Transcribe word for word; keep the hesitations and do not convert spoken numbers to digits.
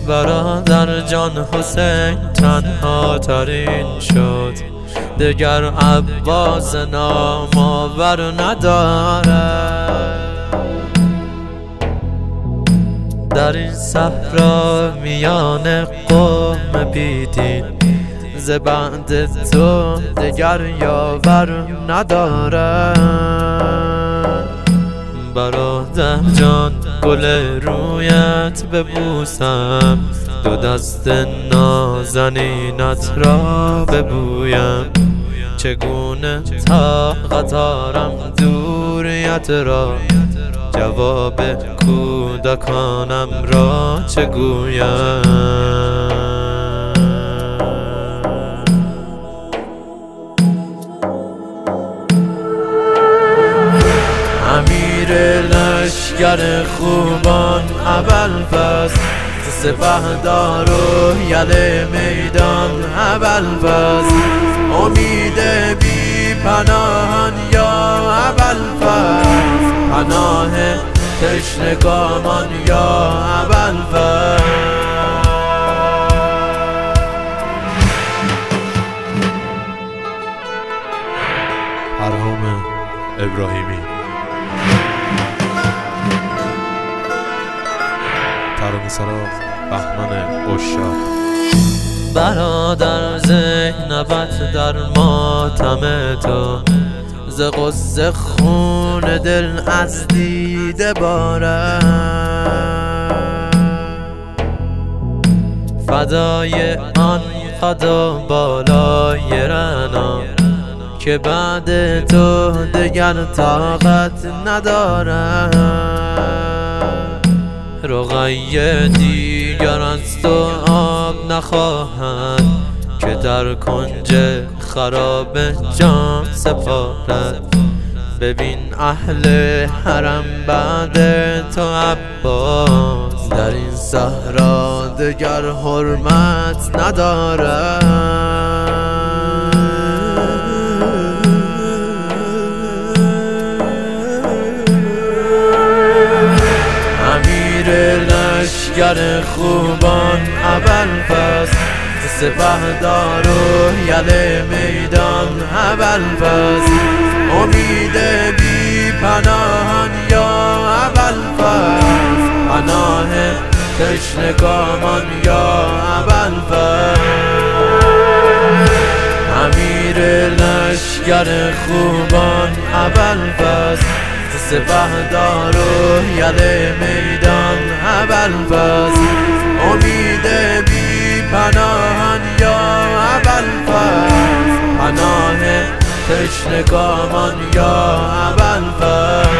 برادر جان حسین تنها ترین شد، دگر عباس نامآور ندارد. در این صحرا میان قوم بیدین، ز بعد تو دگر یاور ندارد. برادر جان گل رویت ببوسم، دو دست نازنینت را ببویم. چگونه طاقت آرم دوریت را، جواب کودکانم را چه گویم. امیر لشکر خوبان ابوالفضل، سپهدار و یل میدان ابوالفضل. امید بی پناهان یا ابوالفضل، پناه تشنگامان یا ابوالفضل. پرهام ابراهیمی، ترانه‌سرا بهمن عشاق. برادر زینبت در ماتم تو، ز غصه خون دل از دیده بارد. فدای آن قد و بالای رعنا، که بعد تو دگر طاقت ندارد. رقیه دیگر از تو آب نخواهد، که در کنج خراب جان سپارد. ببین اهل حرم بعد تو عباس، در این صحرا دگر حرمت ندارد. لشکر خوبان ابوالفضل، سپهدار و یل میدان ابوالفضل. امید بی پناهان یا ابوالفضل، پناه تشنگامان یا ابوالفضل. امیر لشکر خوبان ابوالفضل، سپهدار و یل میدان ابوالفضل. امید بی پناهان یا ابوالفضل، پناه تشنگامان یا ابوالفضل.